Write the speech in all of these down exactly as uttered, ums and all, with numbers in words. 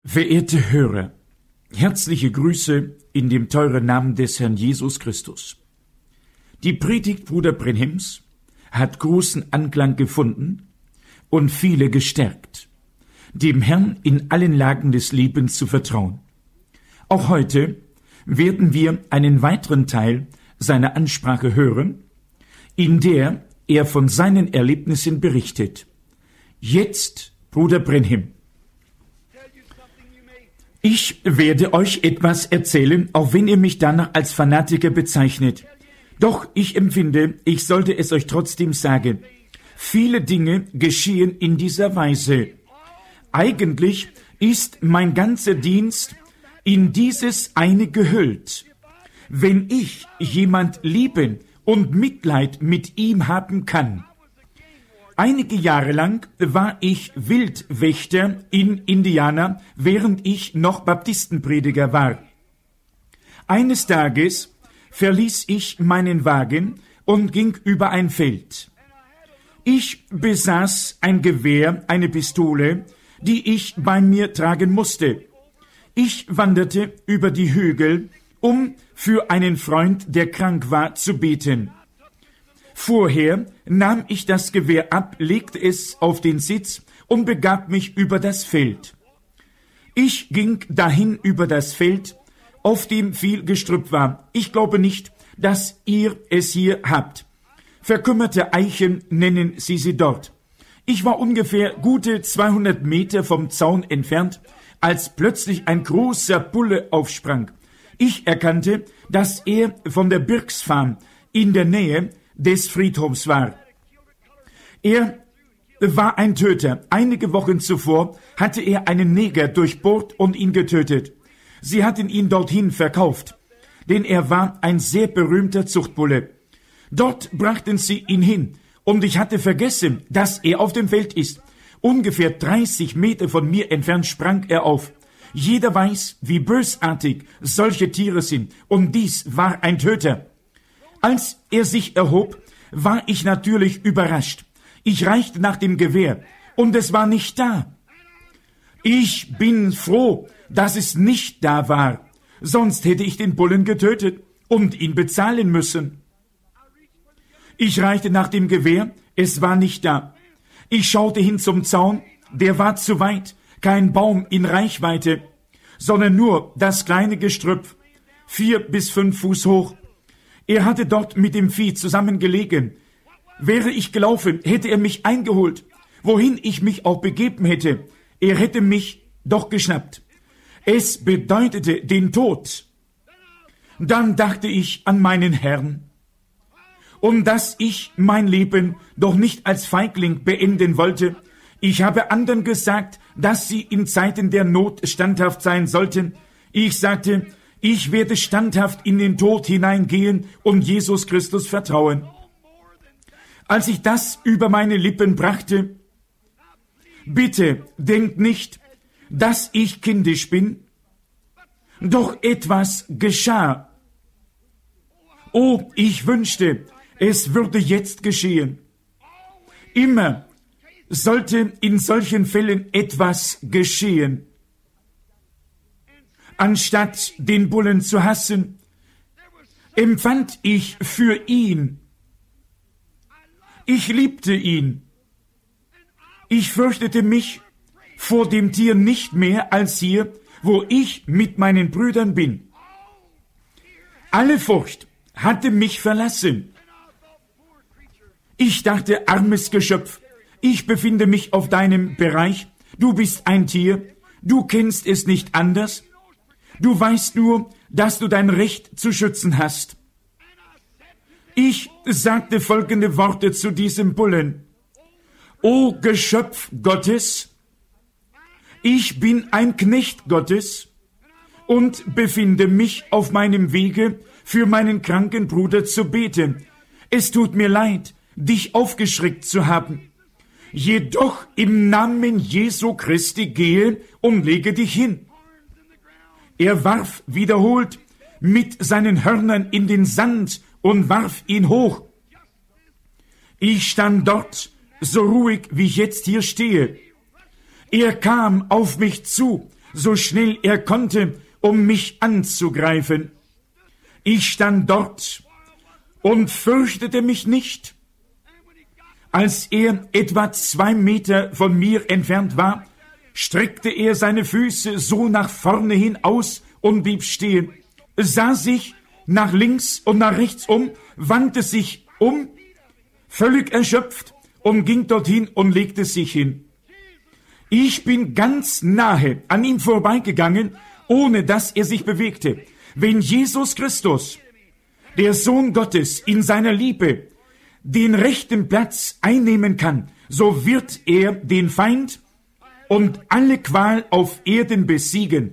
Verehrte Hörer, herzliche Grüße in dem teuren Namen des Herrn Jesus Christus. Die Predigt Bruder Brenhims hat großen Anklang gefunden und viele gestärkt, dem Herrn in allen Lagen des Lebens zu vertrauen. Auch heute werden wir einen weiteren Teil seiner Ansprache hören, in der er von seinen Erlebnissen berichtet. Jetzt, Bruder Brenhim. Ich werde euch etwas erzählen, auch wenn ihr mich danach als Fanatiker bezeichnet. Doch ich empfinde, ich sollte es euch trotzdem sagen. Viele Dinge geschehen in dieser Weise. Eigentlich ist mein ganzer Dienst in dieses eine gehüllt. Wenn ich jemand lieben und Mitleid mit ihm haben kann. Einige Jahre lang war ich Wildwächter in Indiana, während ich noch Baptistenprediger war. Eines Tages verließ ich meinen Wagen und ging über ein Feld. Ich besaß ein Gewehr, eine Pistole, die ich bei mir tragen musste. Ich wanderte über die Hügel, um für einen Freund, der krank war, zu beten. Vorher nahm ich das Gewehr ab, legte es auf den Sitz und begab mich über das Feld. Ich ging dahin über das Feld, auf dem viel Gestrüpp war. Ich glaube nicht, dass ihr es hier habt. Verkümmerte Eichen nennen sie sie dort. Ich war ungefähr gute zweihundert Meter vom Zaun entfernt, als plötzlich ein großer Bulle aufsprang. Ich erkannte, dass er von der Birksfarm in der Nähe des Friedhofs war. Er war ein Töter. Einige Wochen zuvor hatte er einen Neger durchbohrt und ihn getötet. Sie hatten ihn dorthin verkauft, denn er war ein sehr berühmter Zuchtbulle. Dort brachten sie ihn hin, und ich hatte vergessen, dass er auf dem Feld ist. Ungefähr dreißig Meter von mir entfernt sprang er auf. Jeder weiß, wie bösartig solche Tiere sind, und dies war ein Töter. Als er sich erhob, war ich natürlich überrascht. Ich reichte nach dem Gewehr, und es war nicht da. Ich bin froh, dass es nicht da war, sonst hätte ich den Bullen getötet und ihn bezahlen müssen. Ich reichte nach dem Gewehr, es war nicht da. Ich schaute hin zum Zaun, der war zu weit, kein Baum in Reichweite, sondern nur das kleine Gestrüpp, vier bis fünf Fuß hoch. Er hatte dort mit dem Vieh zusammengelegen. Wäre ich gelaufen, hätte er mich eingeholt, wohin ich mich auch begeben hätte. Er hätte mich doch geschnappt. Es bedeutete den Tod. Dann dachte ich an meinen Herrn. Und dass ich mein Leben doch nicht als Feigling beenden wollte. Ich habe anderen gesagt, dass sie in Zeiten der Not standhaft sein sollten. Ich sagte, ich werde standhaft in den Tod hineingehen und Jesus Christus vertrauen. Als ich das über meine Lippen brachte, bitte denkt nicht, dass ich kindisch bin, doch etwas geschah. Oh, ich wünschte, es würde jetzt geschehen. Immer sollte in solchen Fällen etwas geschehen. Anstatt den Bullen zu hassen, empfand ich für ihn. Ich liebte ihn. Ich fürchtete mich vor dem Tier nicht mehr als hier, wo ich mit meinen Brüdern bin. Alle Furcht hatte mich verlassen. Ich dachte, armes Geschöpf, ich befinde mich auf deinem Bereich, du bist ein Tier, du kennst es nicht anders. Du weißt nur, dass du dein Recht zu schützen hast. Ich sagte folgende Worte zu diesem Bullen. O Geschöpf Gottes, ich bin ein Knecht Gottes und befinde mich auf meinem Wege, für meinen kranken Bruder zu beten. Es tut mir leid, dich aufgeschreckt zu haben. Jedoch im Namen Jesu Christi gehe und lege dich hin. Er warf wiederholt mit seinen Hörnern in den Sand und warf ihn hoch. Ich stand dort, so ruhig wie ich jetzt hier stehe. Er kam auf mich zu, so schnell er konnte, um mich anzugreifen. Ich stand dort und fürchtete mich nicht. Als er etwa zwei Meter von mir entfernt war, streckte er seine Füße so nach vorne hin aus und blieb stehen, sah sich nach links und nach rechts um, wandte sich um, völlig erschöpft, und ging dorthin und legte sich hin. Ich bin ganz nahe an ihm vorbeigegangen, ohne dass er sich bewegte. Wenn Jesus Christus, der Sohn Gottes, in seiner Liebe den rechten Platz einnehmen kann, so wird er den Feind und alle Qual auf Erden besiegen.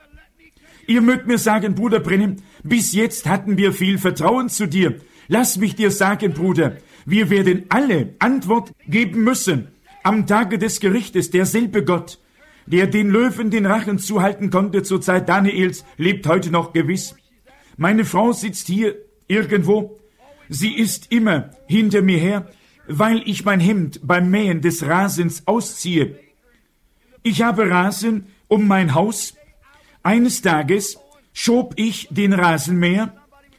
Ihr mögt mir sagen, Bruder Brennim, bis jetzt hatten wir viel Vertrauen zu dir. Lass mich dir sagen, Bruder, wir werden alle Antwort geben müssen. Am Tage des Gerichtes, derselbe Gott, der den Löwen den Rachen zuhalten konnte zur Zeit Daniels, lebt heute noch gewiss. Meine Frau sitzt hier irgendwo. Sie ist immer hinter mir her, weil ich mein Hemd beim Mähen des Rasens ausziehe. Ich habe Rasen um mein Haus. Eines Tages schob ich den Rasenmäher,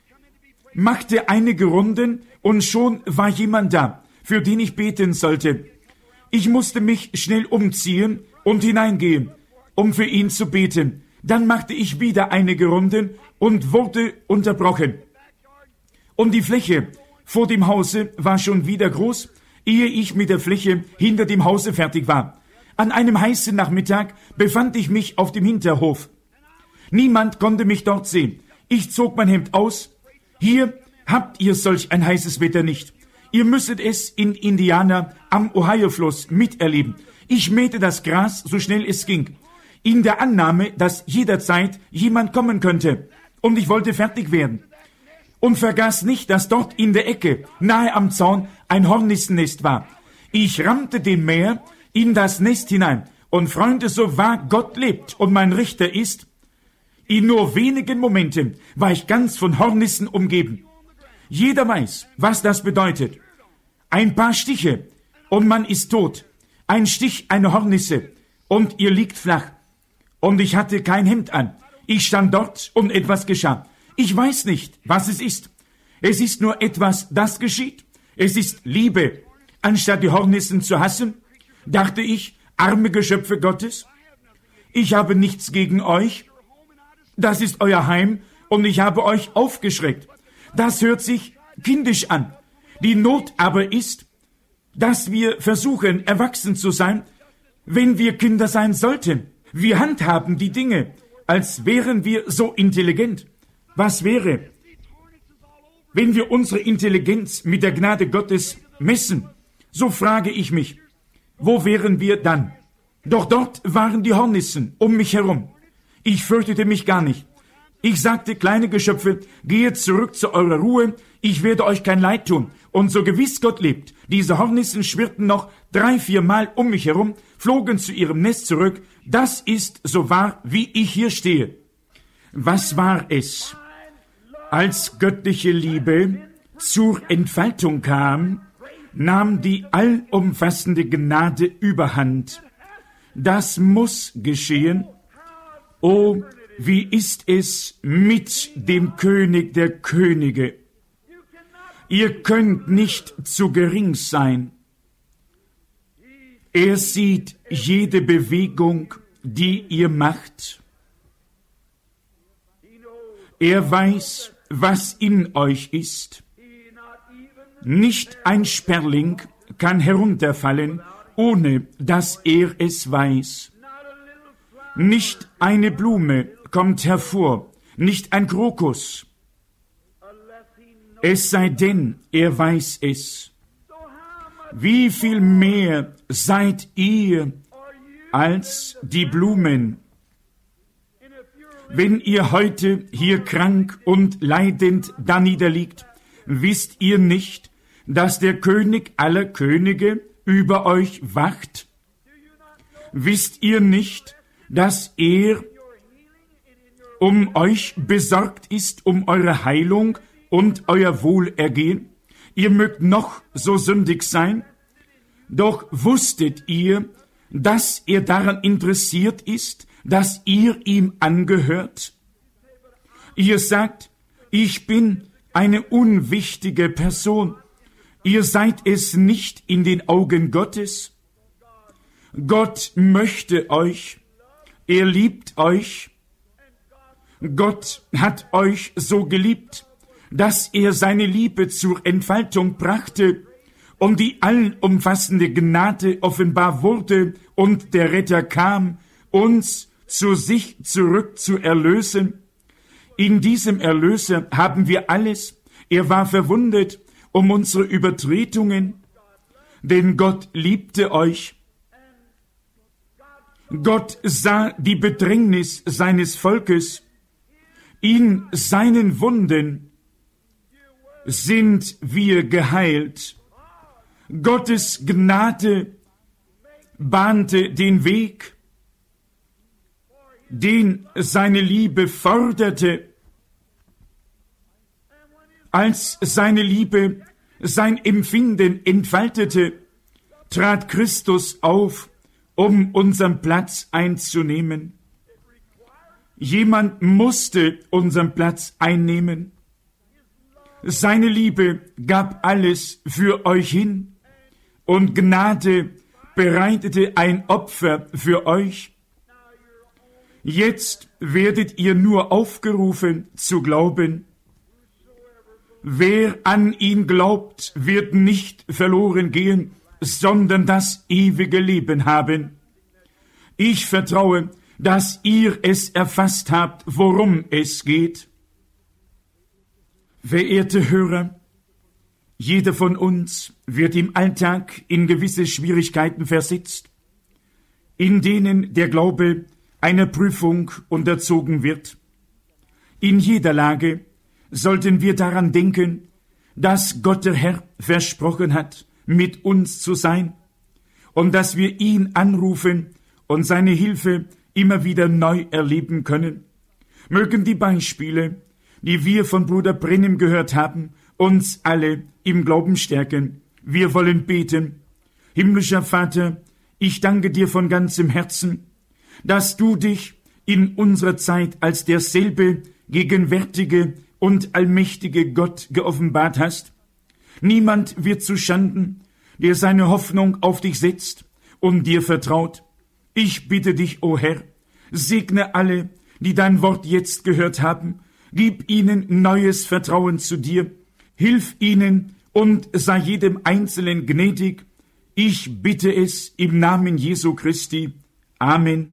machte einige Runden und schon war jemand da, für den ich beten sollte. Ich musste mich schnell umziehen und hineingehen, um für ihn zu beten. Dann machte ich wieder einige Runden und wurde unterbrochen. Und die Fläche vor dem Hause war schon wieder groß, ehe ich mit der Fläche hinter dem Hause fertig war. An einem heißen Nachmittag befand ich mich auf dem Hinterhof. Niemand konnte mich dort sehen. Ich zog mein Hemd aus. Hier habt ihr solch ein heißes Wetter nicht. Ihr müsstet es in Indiana am Ohio-Fluss miterleben. Ich mähte das Gras, so schnell es ging, in der Annahme, dass jederzeit jemand kommen könnte. Und ich wollte fertig werden. Und vergaß nicht, dass dort in der Ecke, nahe am Zaun, ein Hornissennest war. Ich rammte den Mäher in das Nest hinein. Und Freunde, so wahr Gott lebt und mein Richter ist, in nur wenigen Momenten war ich ganz von Hornissen umgeben. Jeder weiß, was das bedeutet. Ein paar Stiche und man ist tot. Ein Stich, eine Hornisse und ihr liegt flach. Und ich hatte kein Hemd an. Ich stand dort und etwas geschah. Ich weiß nicht, was es ist. Es ist nur etwas, das geschieht. Es ist Liebe. Anstatt die Hornissen zu hassen, dachte ich, arme Geschöpfe Gottes, ich habe nichts gegen euch. Das ist euer Heim und ich habe euch aufgeschreckt. Das hört sich kindisch an. Die Not aber ist, dass wir versuchen, erwachsen zu sein, wenn wir Kinder sein sollten. Wir handhaben die Dinge, als wären wir so intelligent. Was wäre, wenn wir unsere Intelligenz mit der Gnade Gottes messen? So frage ich mich, wo wären wir dann? Doch dort waren die Hornissen um mich herum. Ich fürchtete mich gar nicht. Ich sagte, kleine Geschöpfe, gehet zurück zu eurer Ruhe, ich werde euch kein Leid tun. Und so gewiss Gott lebt, diese Hornissen schwirrten noch drei, vier Mal um mich herum, flogen zu ihrem Nest zurück. Das ist so wahr, wie ich hier stehe. Was war es, als göttliche Liebe zur Entfaltung kam, nahm die allumfassende Gnade überhand. Das muss geschehen. Oh, wie ist es mit dem König der Könige? Ihr könnt nicht zu gering sein. Er sieht jede Bewegung, die ihr macht. Er weiß, was in euch ist. Nicht ein Sperling kann herunterfallen, ohne dass er es weiß. Nicht eine Blume kommt hervor, nicht ein Krokus. Es sei denn, er weiß es. Wie viel mehr seid ihr als die Blumen? Wenn ihr heute hier krank und leidend daniederliegt, wisst ihr nicht, dass der König aller Könige über euch wacht? Wisst ihr nicht, dass er um euch besorgt ist, um eure Heilung und euer Wohlergehen? Ihr mögt noch so sündig sein, doch wusstet ihr, dass er daran interessiert ist, dass ihr ihm angehört? Ihr sagt, ich bin eine unwichtige Person. Ihr seid es nicht in den Augen Gottes. Gott möchte euch. Er liebt euch. Gott hat euch so geliebt, dass er seine Liebe zur Entfaltung brachte und die allumfassende Gnade offenbar wurde und der Retter kam, uns zu sich zurück zu erlösen. In diesem Erlöser haben wir alles. Er war verwundet um unsere Übertretungen, denn Gott liebte euch. Gott sah die Bedrängnis seines Volkes. In seinen Wunden sind wir geheilt. Gottes Gnade bahnte den Weg, den seine Liebe forderte. Als seine Liebe sein Empfinden entfaltete, trat Christus auf, um unseren Platz einzunehmen. Jemand musste unseren Platz einnehmen. Seine Liebe gab alles für euch hin und Gnade bereitete ein Opfer für euch. Jetzt werdet ihr nur aufgerufen zu glauben. Wer an ihn glaubt, wird nicht verloren gehen, sondern das ewige Leben haben. Ich vertraue, dass ihr es erfasst habt, worum es geht. Verehrte Hörer, jeder von uns wird im Alltag in gewisse Schwierigkeiten versetzt, in denen der Glaube einer Prüfung unterzogen wird. In jeder Lage sollten wir daran denken, dass Gott der Herr versprochen hat, mit uns zu sein und dass wir ihn anrufen und seine Hilfe immer wieder neu erleben können. Mögen die Beispiele, die wir von Bruder Brennim gehört haben, uns alle im Glauben stärken. Wir wollen beten. Himmlischer Vater, ich danke dir von ganzem Herzen, dass du dich in unserer Zeit als derselbe gegenwärtige und allmächtige Gott geoffenbart hast. Niemand wird zu Schanden, der seine Hoffnung auf dich setzt und dir vertraut. Ich bitte dich, o Herr, segne alle, die dein Wort jetzt gehört haben, gib ihnen neues Vertrauen zu dir, hilf ihnen und sei jedem Einzelnen gnädig. Ich bitte es im Namen Jesu Christi. Amen.